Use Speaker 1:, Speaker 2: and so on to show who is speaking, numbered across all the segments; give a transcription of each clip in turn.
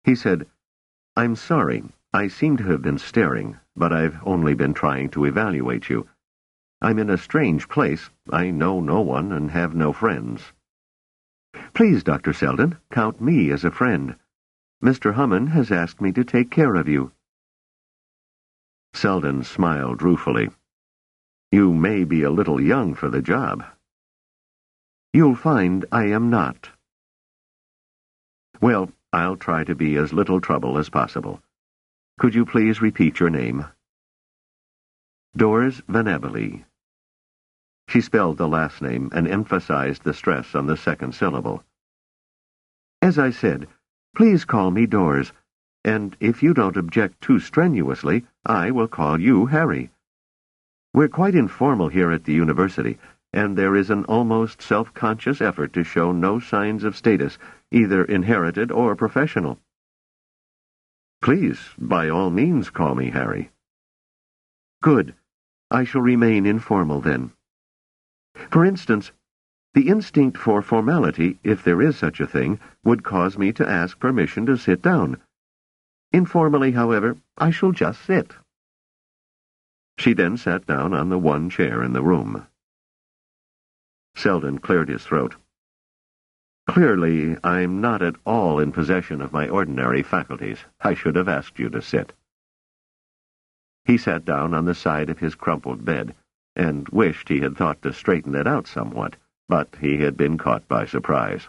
Speaker 1: He said, "I'm sorry. I seem to have been staring, but I've only been trying to evaluate you. I'm in a strange place. I know no one and have no friends." "Please, Dr. Selden, count me as a friend. Mr. Hammond has asked me to take care of you." Selden smiled ruefully. "You may be a little young for the job." "You'll find I am not." "Well, I'll try to be as little trouble as possible. Could you please repeat your name?" "Doris Van Abbelee." She spelled the last name and emphasized the stress on the second syllable. "As I said, please call me Doris, and if you don't object too strenuously, I will call you Harry. We're quite informal here at the university, and there is an almost self-conscious effort to show no signs of status, either inherited or professional." "Please, by all means, call me Harry." "Good. I shall remain informal then. For instance, the instinct for formality, if there is such a thing, would cause me to ask permission to sit down. Informally, however, I shall just sit." She then sat down on the one chair in the room. Selden cleared his throat. "Clearly, I'm not at all in possession of my ordinary faculties. I should have asked you to sit." He sat down on the side of his crumpled bed, and wished he had thought to straighten it out somewhat, but he had been caught by surprise.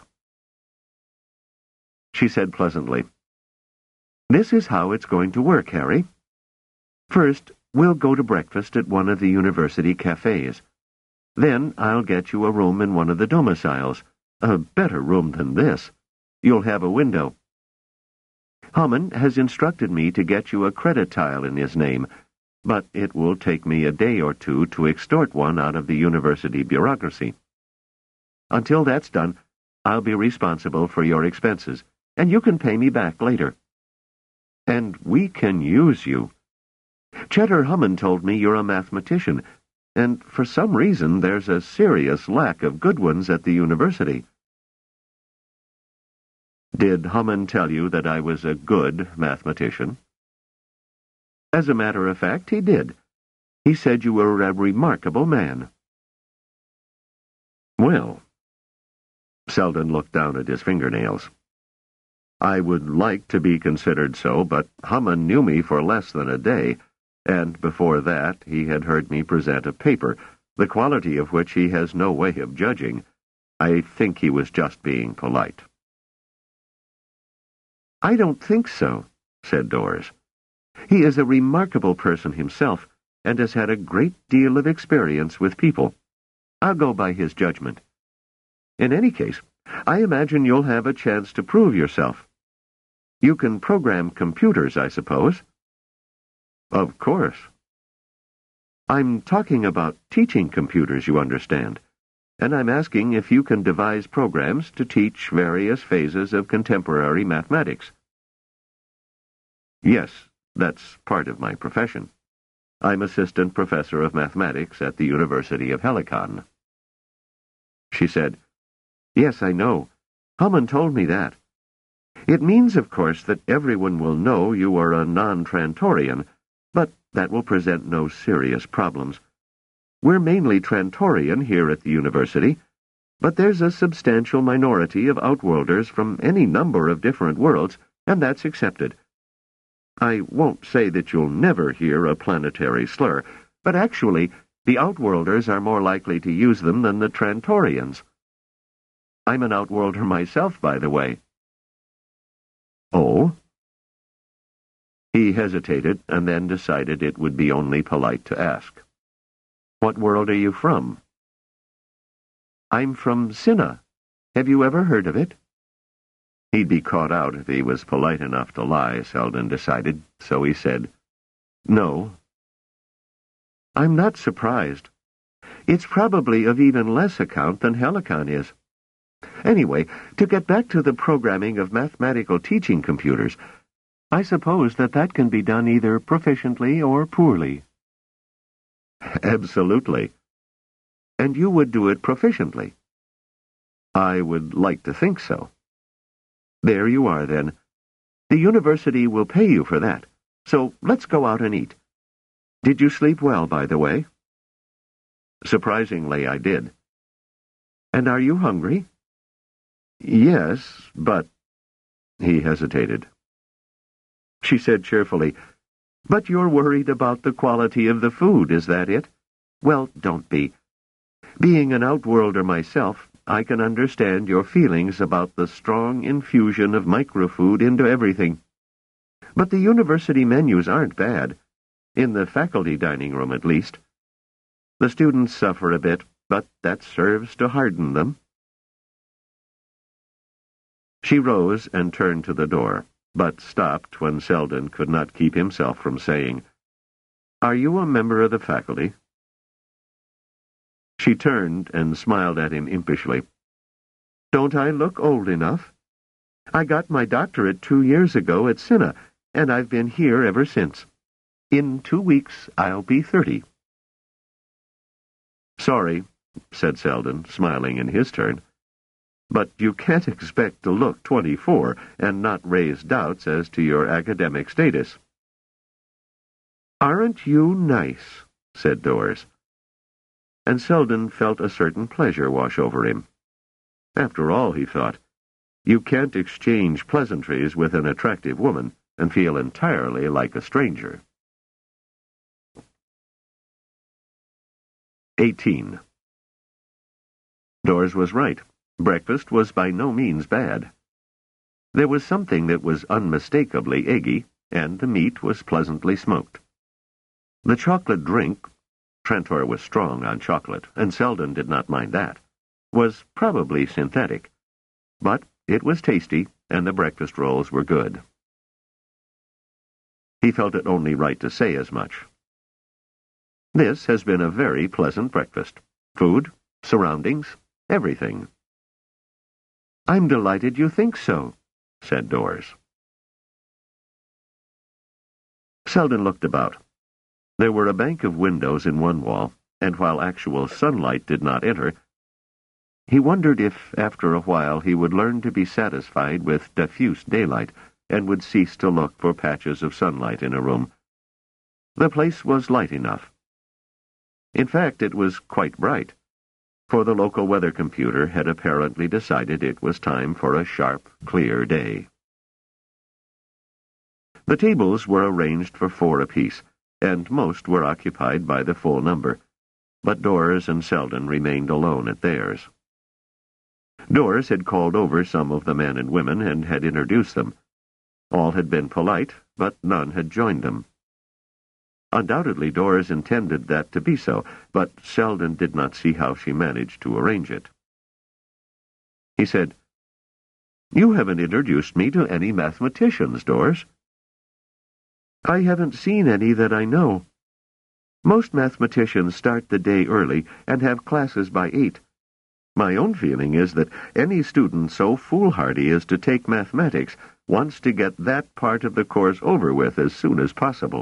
Speaker 1: She said pleasantly, "This is how it's going to work, Harry. First, we'll go to breakfast at one of the university cafes. Then I'll get you a room in one of the domiciles. A better room than this. You'll have a window. Hammond has instructed me to get you a credit tile in his name, but it will take me a day or two to extort one out of the university bureaucracy. Until that's done, I'll be responsible for your expenses, and you can pay me back later. And we can use you. Cheddar Hammond told me you're a mathematician, and for some reason there's a serious lack of good ones at the university." "Did Hammond tell you that I was a good mathematician?" "As a matter of fact, he did. He said you were a remarkable man." "Well," Selden looked down at his fingernails, "I would like to be considered so, but Hammond knew me for less than a day, and before that he had heard me present a paper, the quality of which he has no way of judging. I think he was just being polite." "I don't think so," said Doris. "He is a remarkable person himself, and has had a great deal of experience with people. I'll go by his judgment. In any case, I imagine you'll have a chance to prove yourself. You can program computers, I suppose?" "Of course." "I'm talking about teaching computers, you understand, and I'm asking if you can devise programs to teach various phases of contemporary mathematics." "Yes, that's part of my profession. I'm assistant professor of mathematics at the University of Helicon." She said, "Yes, I know. Hammond told me that. It means, of course, that everyone will know you are a non-Trantorian, but that will present no serious problems. We're mainly Trantorian here at the university, but there's a substantial minority of Outworlders from any number of different worlds, and that's accepted. I won't say that you'll never hear a planetary slur, but actually, the Outworlders are more likely to use them than the Trantorians. I'm an Outworlder myself, by the way." "Oh?" He hesitated, and then decided it would be only polite to ask. "What world are you from?" "I'm from Cinna. Have you ever heard of it?" He'd be caught out if he was polite enough to lie, Selden decided, so he said, "No." "I'm not surprised. It's probably of even less account than Helicon is. Anyway, to get back to the programming of mathematical teaching computers, I suppose that can be done either proficiently or poorly." "Absolutely." "And you would do it proficiently?" "I would like to think so." "There you are, then. The university will pay you for that, so let's go out and eat. Did you sleep well, by the way? Surprisingly, I did. And are you hungry? Yes, but... He hesitated. She said cheerfully, But you're worried about the quality of the food, is that it? Well, don't be. Being an outworlder myself, I can understand your feelings about the strong infusion of microfood into everything. But the university menus aren't bad, in the faculty dining room at least. The students suffer a bit, but that serves to harden them. She rose and turned to the door, but stopped when Selden could not keep himself from saying, Are you a member of the faculty? She turned and smiled at him impishly. Don't I look old enough? I got my doctorate 2 years ago at Cinna, and I've been here ever since. In 2 weeks, I'll be 30. Sorry, said Selden, smiling in his turn, but you can't expect to look 24 and not raise doubts as to your academic status. Aren't you nice? Said Doris. And Selden felt a certain pleasure wash over him. After all, he thought, you can't exchange pleasantries with an attractive woman and feel entirely like a stranger. 18. Doris was right. Breakfast was by no means bad. There was something that was unmistakably eggy, and the meat was pleasantly smoked. The chocolate drink, Trantor was strong on chocolate, and Selden did not mind that, was probably synthetic, but it was tasty, and the breakfast rolls were good. He felt it only right to say as much. This has been a very pleasant breakfast. Food, surroundings, everything. I'm delighted you think so, said Doris. Selden looked about. There were a bank of windows in one wall, and while actual sunlight did not enter, he wondered if, after a while, he would learn to be satisfied with diffuse daylight and would cease to look for patches of sunlight in a room. The place was light enough. In fact, it was quite bright, for the local weather computer had apparently decided it was time for a sharp, clear day. The tables were arranged for 4 apiece, and most were occupied by the full number, but Doris and Selden remained alone at theirs. Doris had called over some of the men and women and had introduced them. All had been polite, but none had joined them. Undoubtedly Doris intended that to be so, but Selden did not see how she managed to arrange it. He said, You haven't introduced me to any mathematicians, Doris. I haven't seen any that I know. Most mathematicians start the day early and have classes by 8. My own feeling is that any student so foolhardy as to take mathematics wants to get that part of the course over with as soon as possible.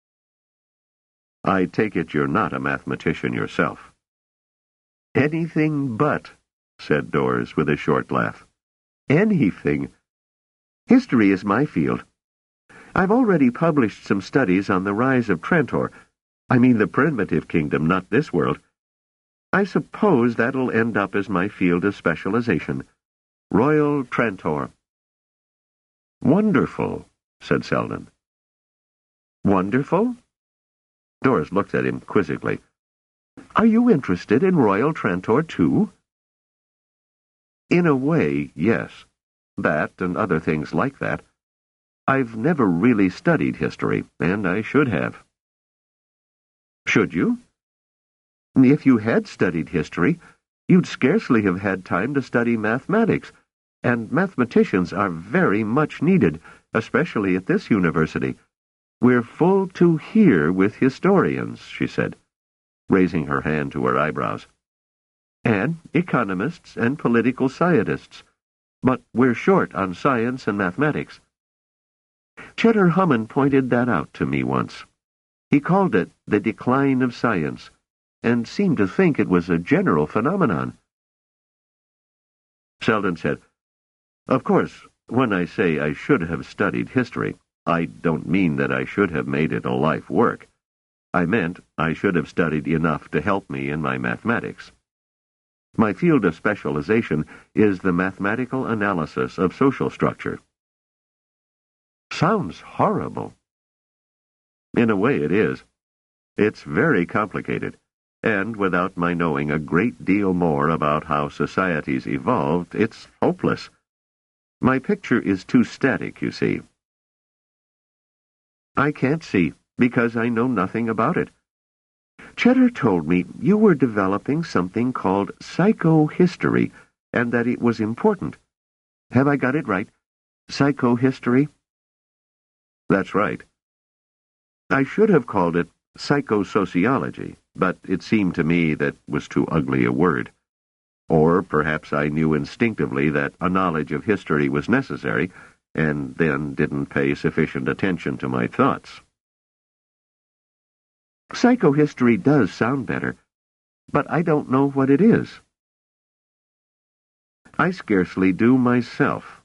Speaker 1: I take it you're not a mathematician yourself. Anything but, said Doris with a short laugh. Anything. History is my field. I've already published some studies on the rise of Trantor. I mean the primitive kingdom, not this world. I suppose that'll end up as my field of specialization. Royal Trantor. Wonderful, said Selden. Wonderful? Doris looked at him quizzically. Are you interested in Royal Trantor, too? In a way, yes. That and other things like that. I've never really studied history, and I should have. Should you? If you had studied history, you'd scarcely have had time to study mathematics, and mathematicians are very much needed, especially at this university. We're full to here with historians, she said, raising her hand to her eyebrows. And economists and political scientists. But we're short on science and mathematics. Cheddar Hammond pointed that out to me once. He called it the decline of science, and seemed to think it was a general phenomenon. Selden said, Of course, when I say I should have studied history, I don't mean that I should have made it a life work. I meant I should have studied enough to help me in my mathematics. My field of specialization is the mathematical analysis of social structure. Sounds horrible. In a way it is. It's very complicated, and without my knowing a great deal more about how societies evolved, it's hopeless. My picture is too static, you see. I can't see, because I know nothing about it. Cheddar told me you were developing something called psychohistory, and that it was important. Have I got it right? Psychohistory? That's right. I should have called it psychosociology, but it seemed to me that was too ugly a word. Or perhaps I knew instinctively that a knowledge of history was necessary, and then didn't pay sufficient attention to my thoughts. Psychohistory does sound better, but I don't know what it is. I scarcely do myself.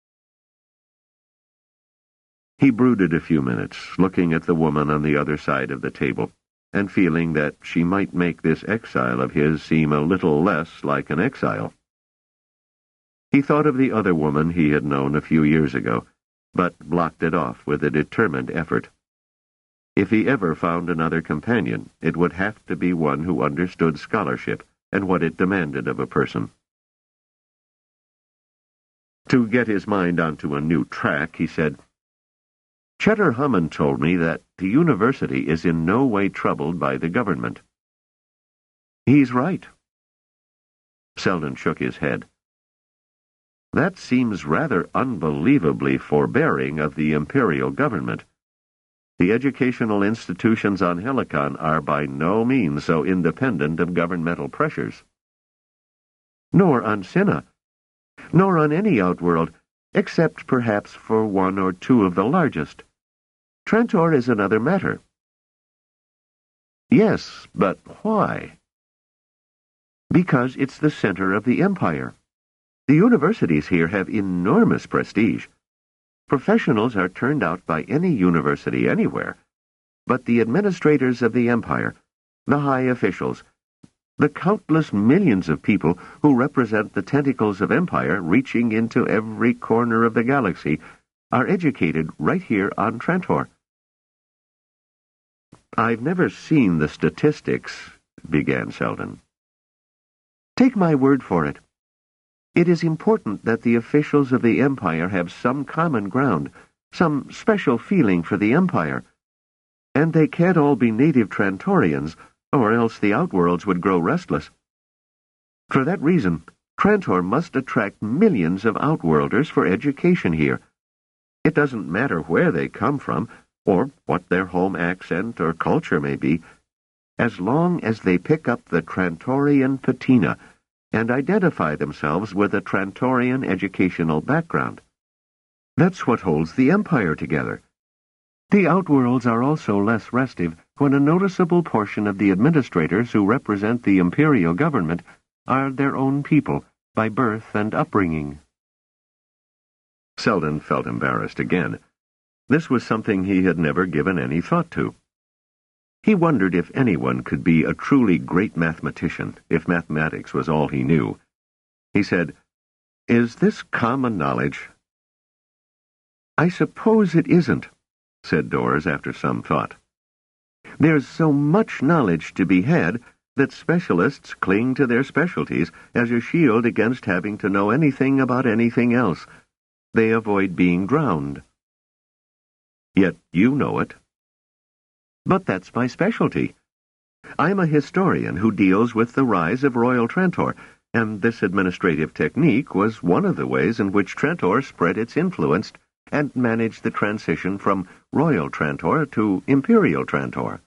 Speaker 1: He brooded a few minutes, looking at the woman on the other side of the table, and feeling that she might make this exile of his seem a little less like an exile. He thought of the other woman he had known a few years ago, but blocked it off with a determined effort. If he ever found another companion, it would have to be one who understood scholarship and what it demanded of a person. To get his mind onto a new track, he said, Cheddar Hammond told me that the university is in no way troubled by the government. He's right. Selden shook his head. That seems rather unbelievably forbearing of the imperial government. The educational institutions on Helicon are by no means so independent of governmental pressures. Nor on Cinna, nor on any outworld, except perhaps for one or two of the largest. Trantor is another matter. Yes, but why? Because it's the center of the empire. The universities here have enormous prestige. Professionals are turned out by any university anywhere, but the administrators of the empire, the high officials, the countless millions of people who represent the tentacles of empire reaching into every corner of the galaxy, are educated right here on Trantor. I've never seen the statistics, began Selden. Take my word for it. It is important that the officials of the Empire have some common ground, some special feeling for the Empire. And they can't all be native Trantorians, or else the Outworlds would grow restless. For that reason, Trantor must attract millions of Outworlders for education here. It doesn't matter where they come from, or what their home accent or culture may be, as long as they pick up the Trantorian patina and identify themselves with a Trantorian educational background. That's what holds the Empire together. The Outworlds are also less restive when a noticeable portion of the administrators who represent the imperial government are their own people, by birth and upbringing. Selden felt embarrassed again. This was something he had never given any thought to. He wondered if anyone could be a truly great mathematician, if mathematics was all he knew. He said, Is this common knowledge? I suppose it isn't, said Dors after some thought. There's so much knowledge to be had that specialists cling to their specialties as a shield against having to know anything about anything else. They avoid being drowned. Yet you know it. But that's my specialty. I'm a historian who deals with the rise of Royal Trantor, and this administrative technique was one of the ways in which Trantor spread its influence and managed the transition from Royal Trantor to Imperial Trantor.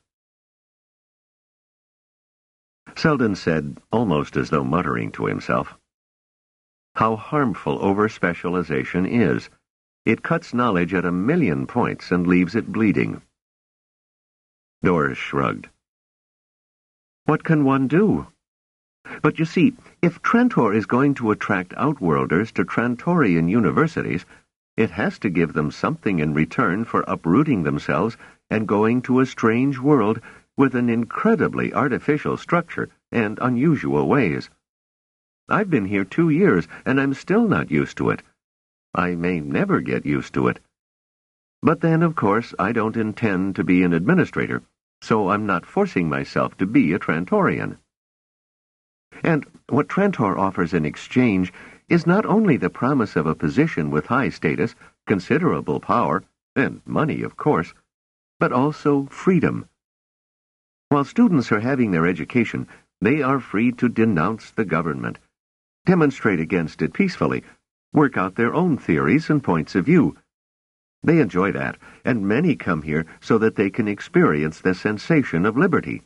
Speaker 1: Selden said, almost as though muttering to himself, How harmful over-specialization is. It cuts knowledge at 1,000,000 points and leaves it bleeding. Dors shrugged. What can one do? But you see, if Trantor is going to attract Outworlders to Trantorian universities, It has to give them something in return for uprooting themselves and going to a strange world with an incredibly artificial structure and unusual ways. I've been here 2 years, and I'm still not used to it. I may never get used to it. But then, of course, I don't intend to be an administrator, so I'm not forcing myself to be a Trantorian. And what Trantor offers in exchange is not only the promise of a position with high status, considerable power, and money, of course, but also freedom. While students are having their education, they are free to denounce the government, demonstrate against it peacefully, work out their own theories and points of view. They enjoy that, and many come here so that they can experience the sensation of liberty.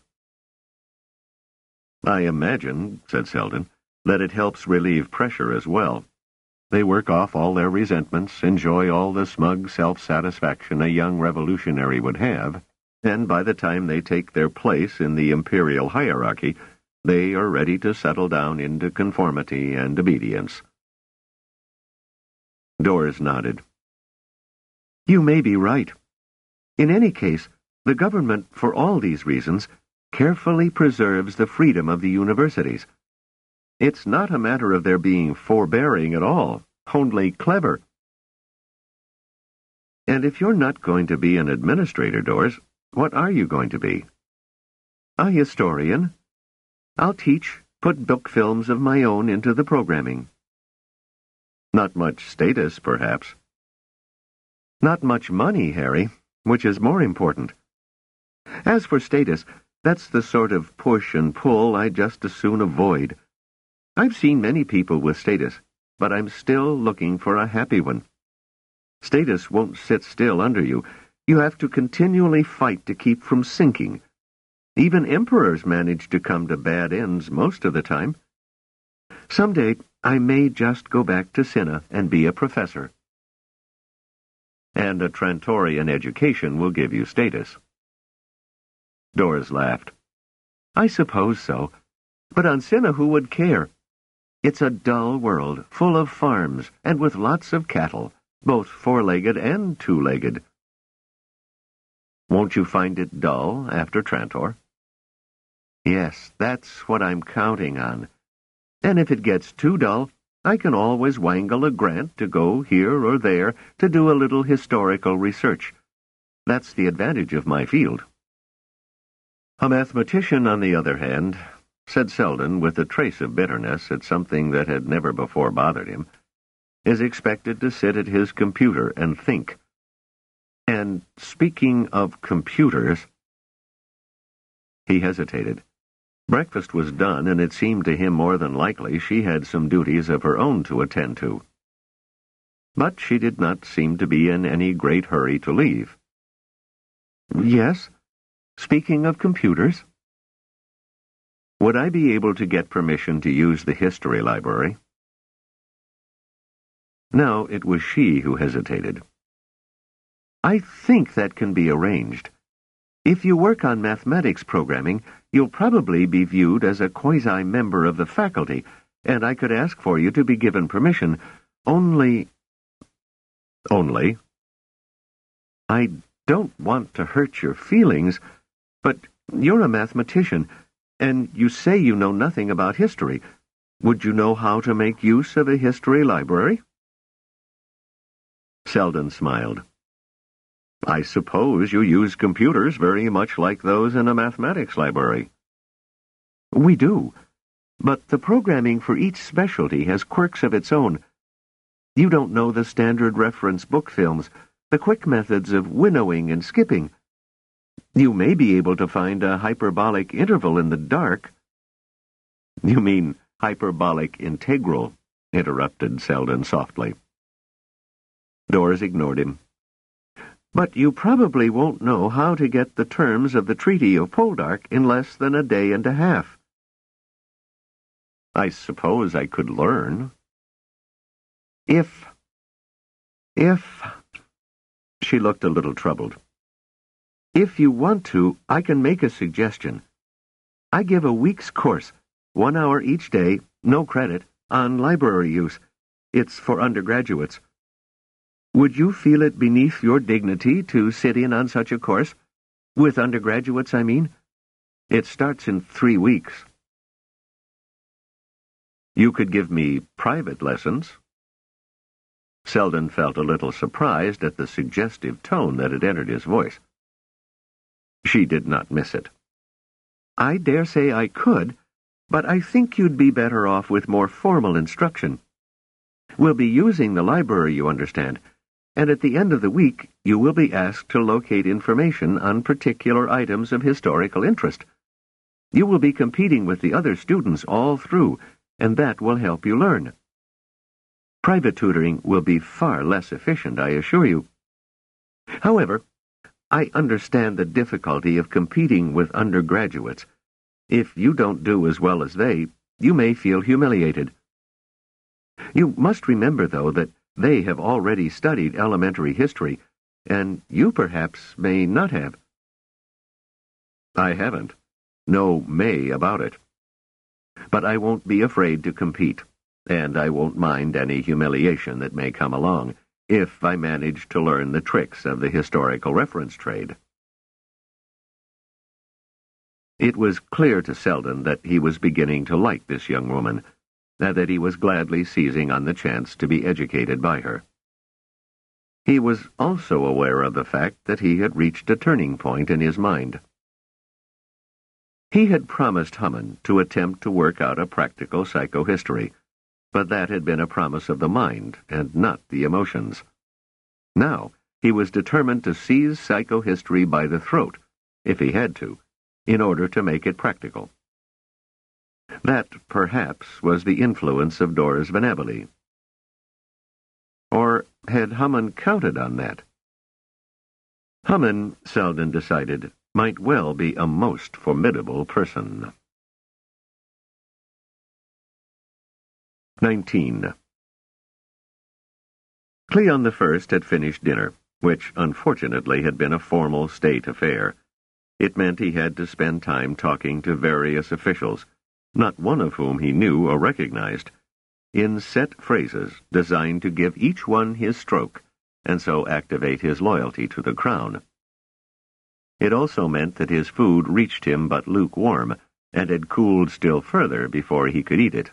Speaker 1: I imagine, said Selden, that it helps relieve pressure as well. They work off all their resentments, enjoy all the smug self-satisfaction a young revolutionary would have, and by the time they take their place in the imperial hierarchy, they are ready to settle down into conformity and obedience. Doris nodded. You may be right. In any case, the government, for all these reasons, carefully preserves the freedom of the universities. It's not a matter of their being forbearing at all, only clever. And if you're not going to be an administrator, Doris, what are you going to be? A historian. I'll teach, put book films of my own into the programming. Not much status, perhaps. Not much money, Harry, which is more important. As for status, that's the sort of push and pull I'd just as soon avoid. I've seen many people with status, but I'm still looking for a happy one. Status won't sit still under you. You have to continually fight to keep from sinking. Even emperors manage to come to bad ends most of the time. Someday, I may just go back to Cinna and be a professor. And a Trantorian education will give you status. Doris laughed. I suppose so. But on Cinna, who would care? It's a dull world, full of farms, and with lots of cattle, both four-legged and two-legged. Won't you find it dull after Trantor? Yes, that's what I'm counting on. And if it gets too dull, I can always wangle a grant to go here or there to do a little historical research. That's the advantage of my field. A mathematician, on the other hand, said Selden with a trace of bitterness at something that had never before bothered him, is expected to sit at his computer and think. And speaking of computers... He hesitated. Breakfast was done, and it seemed to him more than likely she had some duties of her own to attend to. But she did not seem to be in any great hurry to leave. Yes? Speaking of computers? Would I be able to get permission to use the history library? Now it was she who hesitated. I think that can be arranged. If you work on mathematics programming, you'll probably be viewed as a quasi-member of the faculty, and I could ask for you to be given permission, only... Only? I don't want to hurt your feelings, but you're a mathematician, and you say you know nothing about history. Would you know how to make use of a history library? Selden smiled. I suppose you use computers very much like those in a mathematics library. We do, but the programming for each specialty has quirks of its own. You don't know the standard reference book films, the quick methods of winnowing and skipping. You may be able to find a hyperbolic interval in the dark. You mean hyperbolic integral, interrupted Selden softly. Doris ignored him. But you probably won't know how to get the terms of the Treaty of Poldark in less than a day and a half. I suppose I could learn. If... She looked a little troubled. If you want to, I can make a suggestion. I give a week's course, 1 hour each day, no credit, on library use. It's for undergraduates. Would you feel it beneath your dignity to sit in on such a course? With undergraduates, I mean. It starts in 3 weeks. You could give me private lessons. Selden felt a little surprised at the suggestive tone that had entered his voice. She did not miss it. I dare say I could, but I think you'd be better off with more formal instruction. We'll be using the library, you understand, and at the end of the week you will be asked to locate information on particular items of historical interest. You will be competing with the other students all through, and that will help you learn. Private tutoring will be far less efficient, I assure you. However, I understand the difficulty of competing with undergraduates. If you don't do as well as they, you may feel humiliated. You must remember, though, that they have already studied elementary history, and you perhaps may not have. I haven't. No may about it. But I won't be afraid to compete, and I won't mind any humiliation that may come along, if I manage to learn the tricks of the historical reference trade. It was clear to Selden that he was beginning to like this young woman, and that he was gladly seizing on the chance to be educated by her. He was also aware of the fact that he had reached a turning point in his mind. He had promised Hamann to attempt to work out a practical psychohistory, but that had been a promise of the mind and not the emotions. Now, he was determined to seize psychohistory by the throat, if he had to, in order to make it practical. That, perhaps, was the influence of Doris Venabili. Or had Hamann counted on that? Hamann, Selden decided, might well be a most formidable person. 19. Cleon I had finished dinner, which unfortunately had been a formal state affair. It meant he had to spend time talking to various officials, not one of whom he knew or recognized, in set phrases designed to give each one his stroke, and so activate his loyalty to the crown. It also meant that his food reached him but lukewarm, and had cooled still further before he could eat it.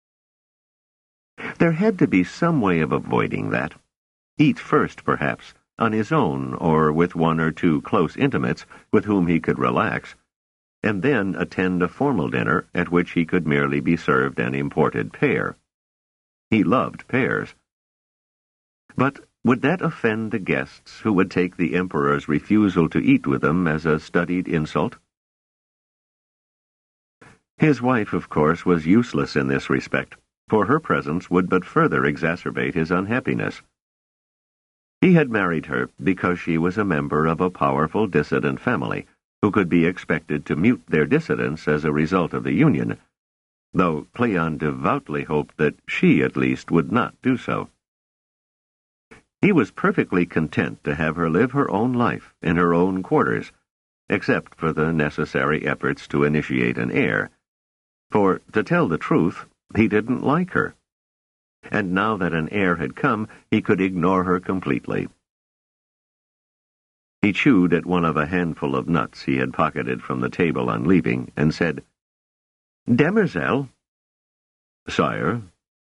Speaker 1: There had to be some way of avoiding that. Eat first, perhaps, on his own or with one or two close intimates with whom he could relax, and then attend a formal dinner at which he could merely be served an imported pear. He loved pears. But would that offend the guests who would take the emperor's refusal to eat with them as a studied insult? His wife, of course, was useless in this respect, for her presence would but further exacerbate his unhappiness. He had married her because she was a member of a powerful dissident family, who could be expected to mute their dissidence as a result of the union, though Cleon devoutly hoped that she, at least, would not do so. He was perfectly content to have her live her own life in her own quarters, except for the necessary efforts to initiate an heir, for, to tell the truth, he didn't like her. And now that an heir had come, he could ignore her completely. He chewed at one of a handful of nuts he had pocketed from the table on leaving, and said, "Demoiselle." "Sire."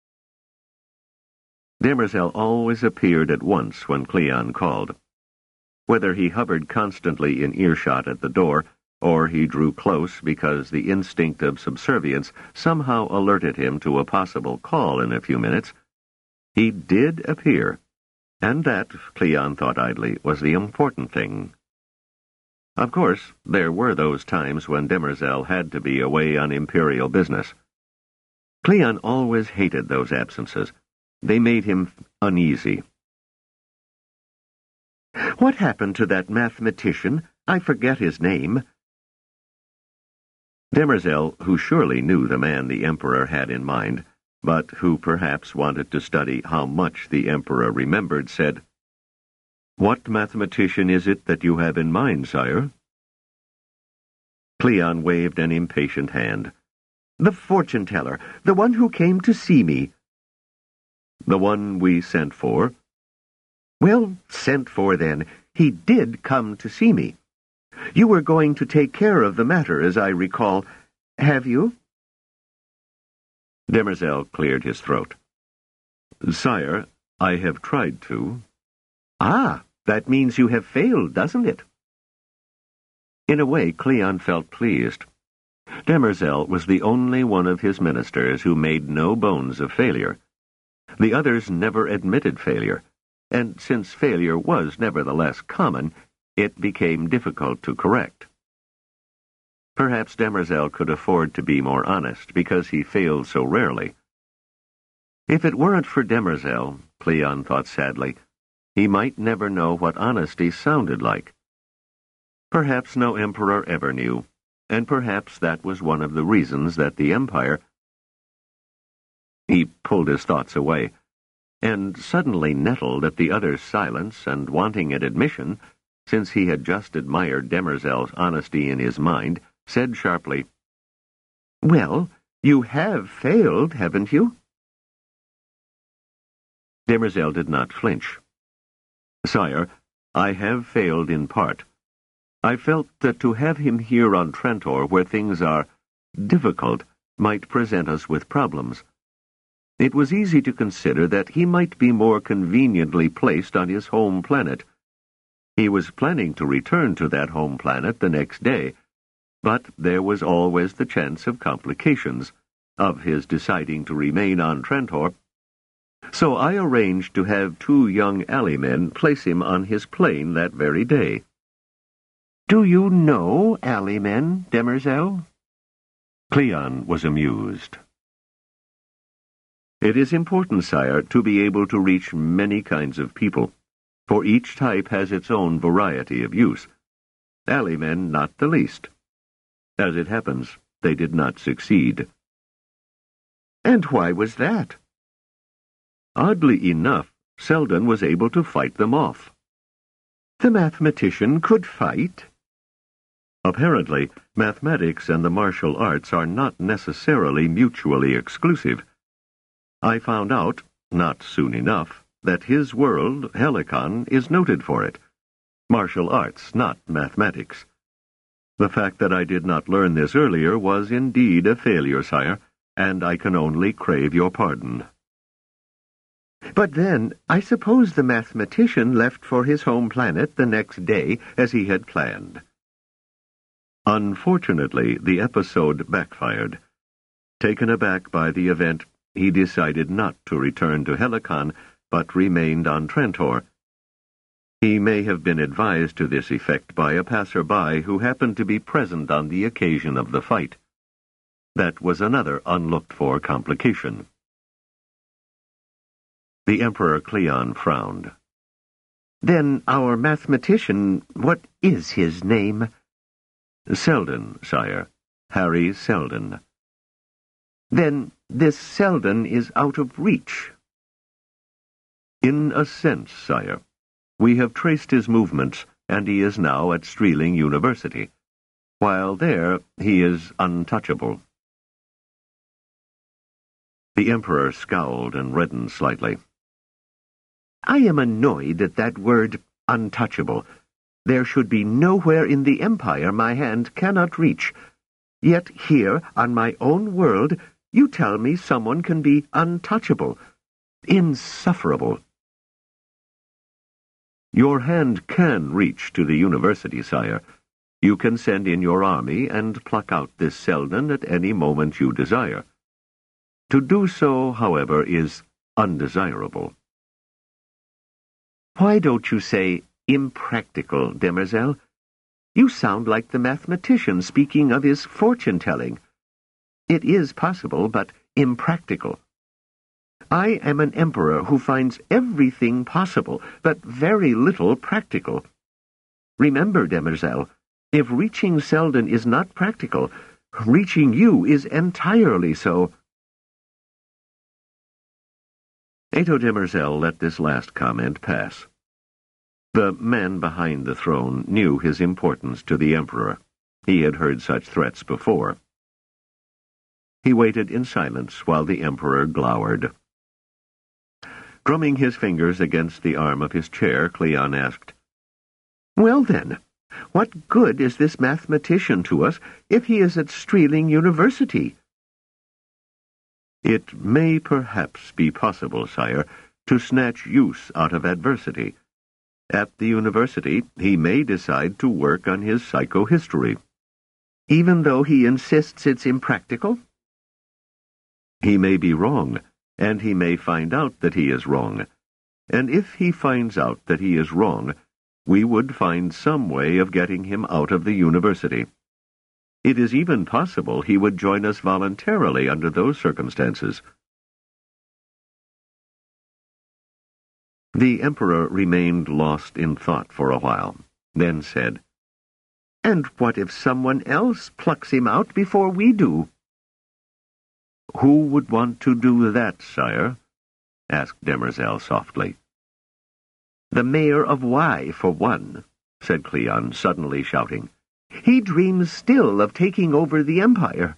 Speaker 1: Demoiselle always appeared at once when Cleon called. Whether he hovered constantly in earshot at the door, or he drew close because the instinct of subservience somehow alerted him to a possible call in a few minutes, he did appear, and that, Cleon thought idly, was the important thing. Of course, there were those times when Demoiselle had to be away on imperial business. Cleon always hated those absences. They made him uneasy. "What happened to that mathematician? I forget his name." Demoiselle, who surely knew the man the emperor had in mind, but who perhaps wanted to study how much the emperor remembered, said, "What mathematician is it that you have in mind, sire?" Cleon waved an impatient hand. "The fortune-teller, the one who came to see me." "The one we sent for?" Well, sent for then. He did come to see me. You were going to take care of the matter, as I recall. Have you? Demerzel cleared his throat. Sire, I have tried to. Ah, that means you have failed, doesn't it? In a way, Cleon felt pleased. Demerzel was the only one of his ministers who made no bones of failure. The others never admitted failure, and since failure was nevertheless common, it became difficult to correct. Perhaps Demerzel could afford to be more honest because he failed so rarely. If it weren't for Demerzel, Cleon thought sadly, he might never know what honesty sounded like. Perhaps no emperor ever knew, and perhaps that was one of the reasons that the empire... He pulled his thoughts away, and suddenly nettled at the other's silence and wanting an admission, since he had just admired Demerzel's honesty in his mind, said sharply, Well, you have failed, haven't you? Demerzel did not flinch. Sire, I have failed in part. I felt that to have him here on Trantor, where things are difficult, might present us with problems. It was easy to consider that he might be more conveniently placed on his home planet. He was planning to return to that home planet the next day, but there was always the chance of complications, of his deciding to remain on Trantor. So I arranged to have 2 young alley-men place him on his plane that very day. Do you know alley-men, Demerzel? Cleon was amused. It is important, sire, to be able to reach many kinds of people, for each type has its own variety of use. Alley-men not the least. As it happens, they did not succeed. And why was that? Oddly enough, Selden was able to fight them off. The mathematician could fight? Apparently, mathematics and the martial arts are not necessarily mutually exclusive. I found out, not soon enough, that his world, Helicon, is noted for it. Martial arts, not mathematics. The fact that I did not learn this earlier was indeed a failure, sire, and I can only crave your pardon. But then, I suppose the mathematician left for his home planet the next day, as he had planned. Unfortunately, the episode backfired. Taken aback by the event, he decided not to return to Helicon, but remained on Trantor. He may have been advised to this effect by a passer-by who happened to be present on the occasion of the fight. That was another unlooked-for complication. The Emperor Cleon frowned. Then our mathematician, what is his name? Selden, sire. Harry Selden. Then this Selden is out of reach. In a sense, sire. We have traced his movements, and he is now at Streeling University. While there, he is untouchable. The Emperor scowled and reddened slightly. I am annoyed at that word, untouchable. There should be nowhere in the Empire my hand cannot reach. Yet here, on my own world, you tell me someone can be untouchable. Insufferable. Your hand can reach to the university, sire. You can send in your army and pluck out this Selden at any moment you desire. To do so, however, is undesirable. Why don't you say impractical, Demerzel? You sound like the mathematician speaking of his fortune-telling. It is possible, but impractical. I am an emperor who finds everything possible, but very little practical. Remember, Demerzel, if reaching Selden is not practical, reaching you is entirely so. Ato Demerzel let this last comment pass. The man behind the throne knew his importance to the Emperor. He had heard such threats before. He waited in silence while the Emperor glowered. Drumming his fingers against the arm of his chair, Cleon asked, "Well then, what good is this mathematician to us if he is at Streeling University?" "It may perhaps be possible, sire, to snatch use out of adversity. At the university, he may decide to work on his psychohistory." "Even though he insists it's impractical?" "He may be wrong, and he may find out that he is wrong. And if he finds out that he is wrong, we would find some way of getting him out of the university. It is even possible he would join us voluntarily under those circumstances." The emperor remained lost in thought for a while, then said, "And what if someone else plucks him out before we do?" "Who would want to do that, sire?" asked Demerzel softly. "The mayor of Y, for one," said Cleon, suddenly shouting. "He dreams still of taking over the empire."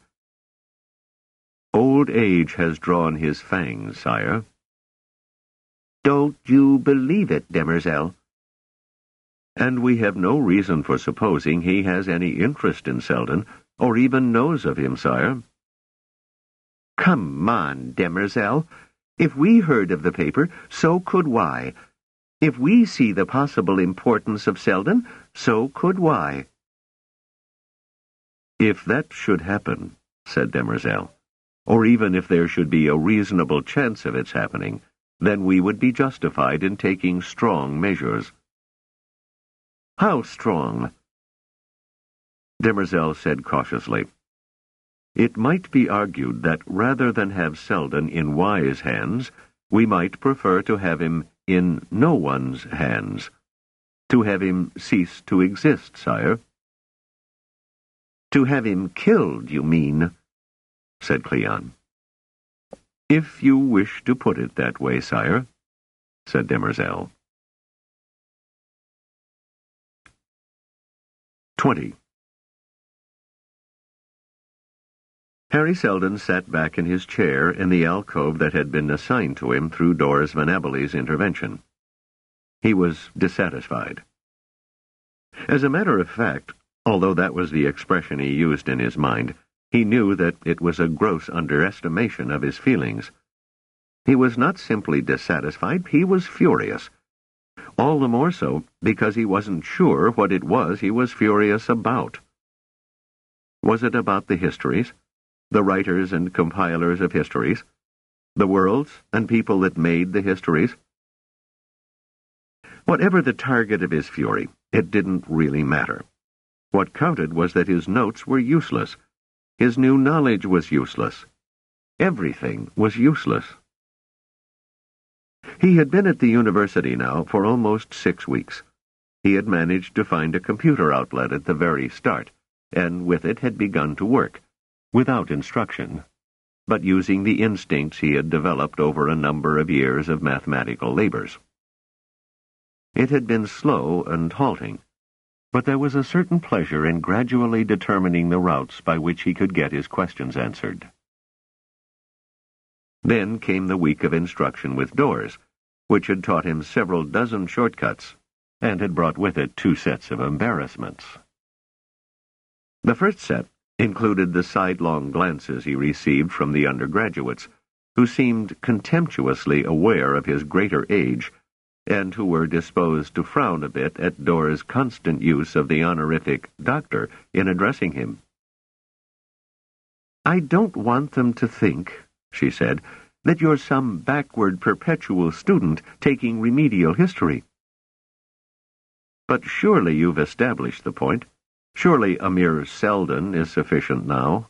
Speaker 1: "Old age has drawn his fangs, sire." "Don't you believe it, Demerzel?" "And we have no reason for supposing he has any interest in Selden, or even knows of him, sire." "Come on, Demerzel. If we heard of the paper, so could Y. If we see the possible importance of Selden, so could Y." "If that should happen," said Demerzel, "or even if there should be a reasonable chance of its happening, then we would be justified in taking strong measures." "How strong?" Demerzel said cautiously, "It might be argued that rather than have Selden in Y's hands, we might prefer to have him in no one's hands. To have him cease to exist, sire." "To have him killed, you mean?" said Cleon. "If you wish to put it that way, sire," said Demerzel. 20. Harry Selden sat back in his chair in the alcove that had been assigned to him through Doris Van Abbely's intervention. He was dissatisfied. As a matter of fact, although that was the expression he used in his mind, he knew that it was a gross underestimation of his feelings. He was not simply dissatisfied, he was furious. All the more so because he wasn't sure what it was he was furious about. Was it about the histories, the writers and compilers of histories, the worlds and people that made the histories? Whatever the target of his fury, it didn't really matter. What counted was that his notes were useless. His new knowledge was useless. Everything was useless. He had been at the university now for almost 6 weeks. He had managed to find a computer outlet at the very start, and with it had begun to work, without instruction, but using the instincts he had developed over a number of years of mathematical labors. It had been slow and halting, but there was a certain pleasure in gradually determining the routes by which he could get his questions answered. Then came the week of instruction with Doors, which had taught him several dozen shortcuts, and had brought with it 2 sets of embarrassments. The first set included the sidelong glances he received from the undergraduates, who seemed contemptuously aware of his greater age, and who were disposed to frown a bit at Dora's constant use of the honorific doctor in addressing him. "I don't want them to think," she said, "that you're some backward perpetual student taking remedial history." "But surely you've established the point. Surely a mere Selden is sufficient now."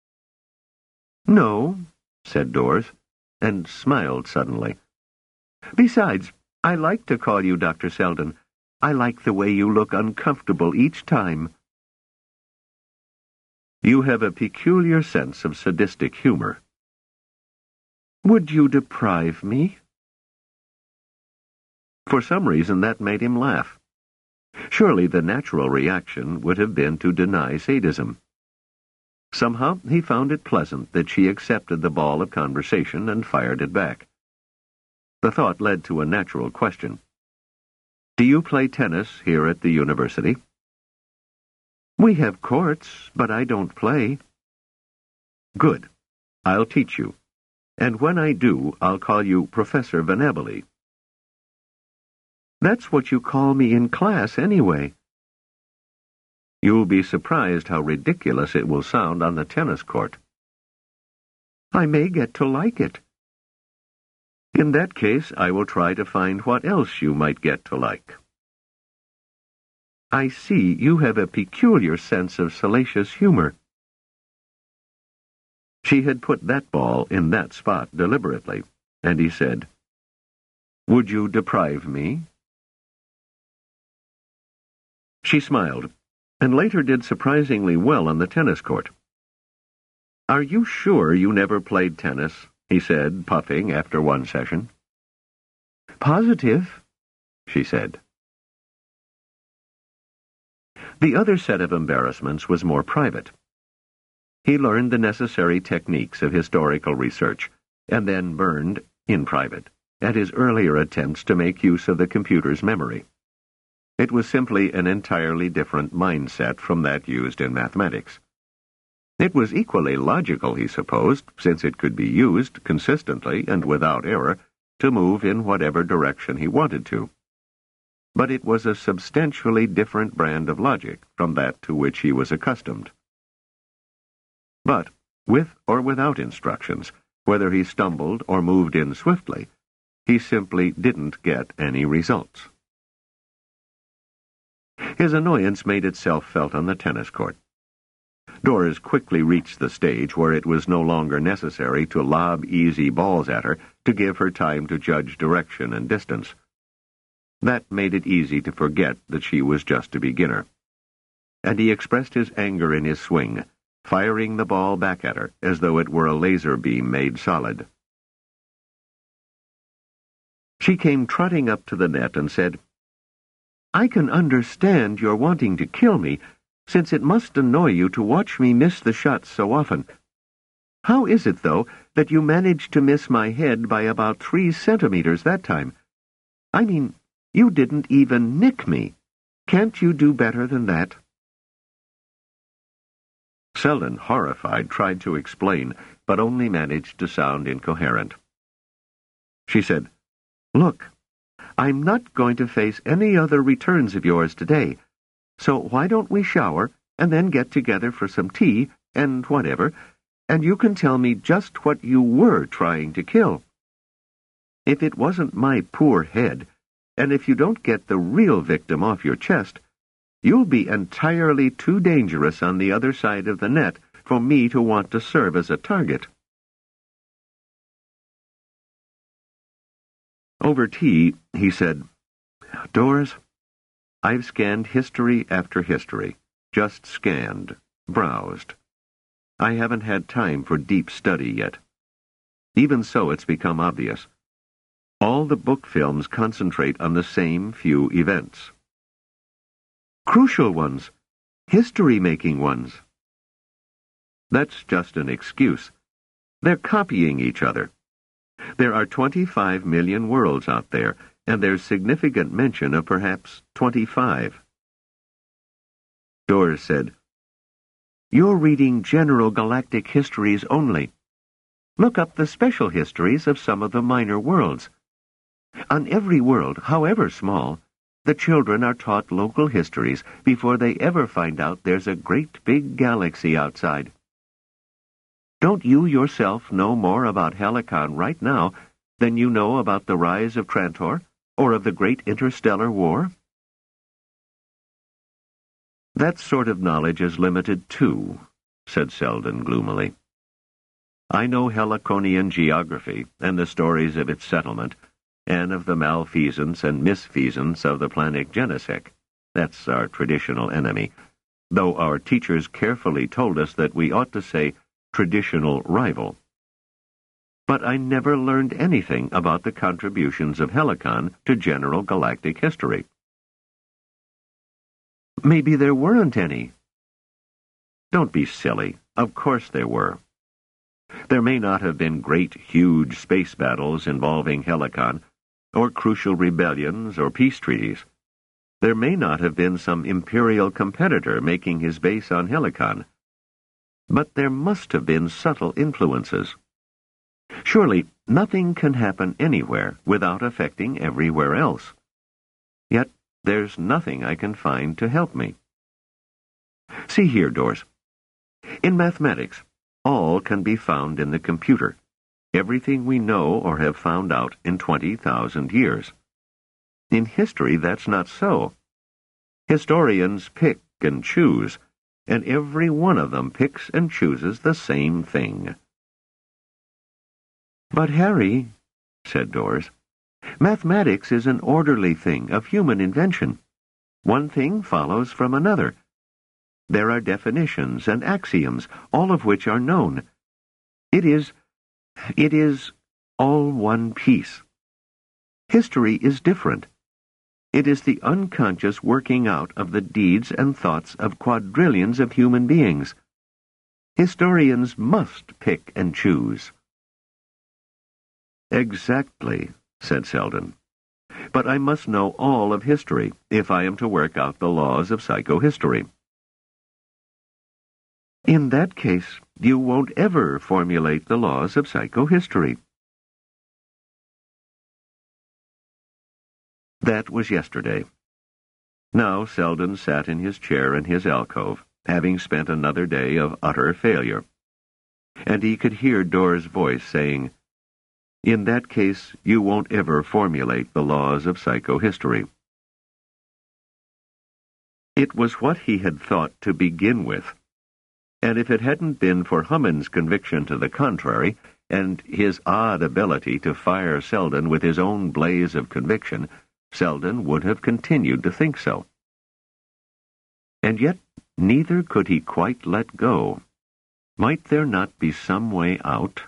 Speaker 1: "No," said Doris, and smiled suddenly. "Besides, I like to call you Dr. Selden. I like the way you look uncomfortable each time." "You have a peculiar sense of sadistic humor." "Would you deprive me?" For some reason that made him laugh. Surely the natural reaction would have been to deny sadism. Somehow he found it pleasant that she accepted the ball of conversation and fired it back. The thought led to a natural question. Do you play tennis here at the university? We have courts, but I don't play. Good. I'll teach you. And when I do, I'll call you Professor Venabili. That's what you call me in class anyway. You'll be surprised how ridiculous it will sound on the tennis court. I may get to like it. In that case, I will try to find what else you might get to like. I see you have a peculiar sense of salacious humor. She had put that ball in that spot deliberately, and he said, Would you deprive me? She smiled, and later did surprisingly well on the tennis court. Are you sure you never played tennis? He said, puffing after one session. Positive, she said. The other set of embarrassments was more private. He learned the necessary techniques of historical research, and then burned, in private, at his earlier attempts to make use of the computer's memory. It was simply an entirely different mindset from that used in mathematics. It was equally logical, he supposed, since it could be used consistently and without error to move in whatever direction he wanted to. But it was a substantially different brand of logic from that to which he was accustomed. But, with or without instructions, whether he stumbled or moved in swiftly, he simply didn't get any results. His annoyance made itself felt on the tennis court. Doris quickly reached the stage where it was no longer necessary to lob easy balls at her to give her time to judge direction and distance. That made it easy to forget that she was just a beginner. And he expressed his anger in his swing, firing the ball back at her as though it were a laser beam made solid. She came trotting up to the net and said, I can understand your wanting to kill me, since it must annoy you to watch me miss the shots so often. How is it, though, that you managed to miss my head by about 3 centimeters that time? I mean, you didn't even nick me. Can't you do better than that? Selden, horrified, tried to explain, but only managed to sound incoherent. She said, Look, I'm not going to face any other returns of yours today, so why don't we shower and then get together for some tea and whatever, and you can tell me just what you were trying to kill. If it wasn't my poor head, and if you don't get the real victim off your chest, you'll be entirely too dangerous on the other side of the net for me to want to serve as a target. Over tea, he said, Doris, I've scanned history after history, just scanned, browsed. I haven't had time for deep study yet. Even so, it's become obvious. All the book films concentrate on the same few events. Crucial ones, history-making ones. That's just an excuse. They're copying each other. There are 25 million worlds out there, and there's significant mention of perhaps 25. Doris said, You're reading general galactic histories only. Look up the special histories of some of the minor worlds. On every world, however small, the children are taught local histories before they ever find out there's a great big galaxy outside. Don't you yourself know more about Helicon right now than you know about the rise of Trantor or of the great interstellar war? That sort of knowledge is limited too, said Selden gloomily. I know Heliconian geography and the stories of its settlement, and of the malfeasance and misfeasance of the planet Genesec. That's our traditional enemy, though our teachers carefully told us that we ought to say traditional rival. But I never learned anything about the contributions of Helicon to general galactic history. Maybe there weren't any. Don't be silly. Of course there were. There may not have been great, huge space battles involving Helicon, or crucial rebellions, or peace treaties. There may not have been some imperial competitor making his base on Helicon, but there must have been subtle influences. Surely nothing can happen anywhere without affecting everywhere else. Yet there's nothing I can find to help me. See here, Dors. In mathematics, all can be found in the computer. Everything we know or have found out in 20,000 years. In history, that's not so. Historians pick and choose, and every one of them picks and chooses the same thing. But Harry, said Dors, mathematics is an orderly thing of human invention. One thing follows from another. There are definitions and axioms, all of which are known. It is all one piece. History is different. It is the unconscious working out of the deeds and thoughts of quadrillions of human beings. Historians must pick and choose. Exactly, said Selden. But I must know all of history if I am to work out the laws of psychohistory. In that case, you won't ever formulate the laws of psychohistory. That was yesterday. Now Selden sat in his chair in his alcove, having spent another day of utter failure. And he could hear Dors' voice saying, "In that case, you won't ever formulate the laws of psychohistory." It was what he had thought to begin with. And if it hadn't been for Hummon's conviction to the contrary, and his odd ability to fire Selden with his own blaze of conviction, Selden would have continued to think so. And yet neither could he quite let go. Might there not be some way out?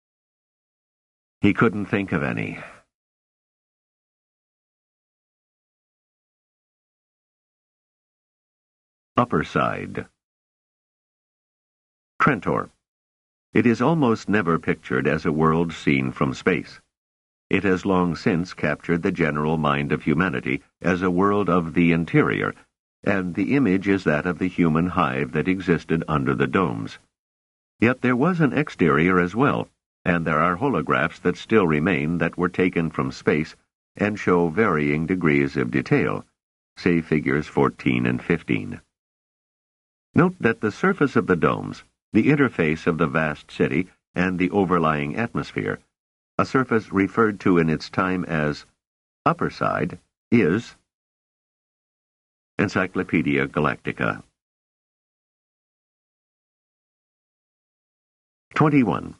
Speaker 1: He couldn't think of any. Upper Side. Trantor. It is almost never pictured as a world seen from space. It has long since captured the general mind of humanity as a world of the interior, and the image is that of the human hive that existed under the domes. Yet there was an exterior as well, and there are holographs that still remain that were taken from space and show varying degrees of detail, say figures 14 and 15. Note that the surface of the domes, the interface of the vast city, and the overlying atmosphere, a surface referred to in its time as Upper Side, is Encyclopedia Galactica. 21.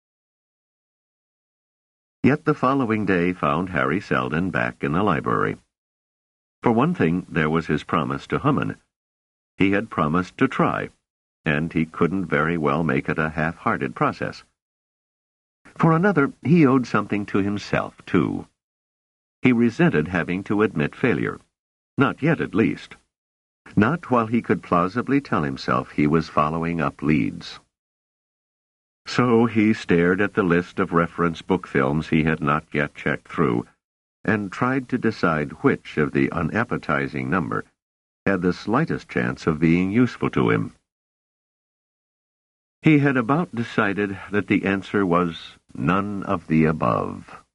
Speaker 1: Yet the following day found Harry Selden back in the library. For one thing, there was his promise to Hummon. He had promised to try, and he couldn't very well make it a half-hearted process. For another, he owed something to himself, too. He resented having to admit failure. Not yet, at least. Not while he could plausibly tell himself he was following up leads. So he stared at the list of reference book films he had not yet checked through, and tried to decide which of the unappetizing number had the slightest chance of being useful to him. He had about decided that the answer was none of the above.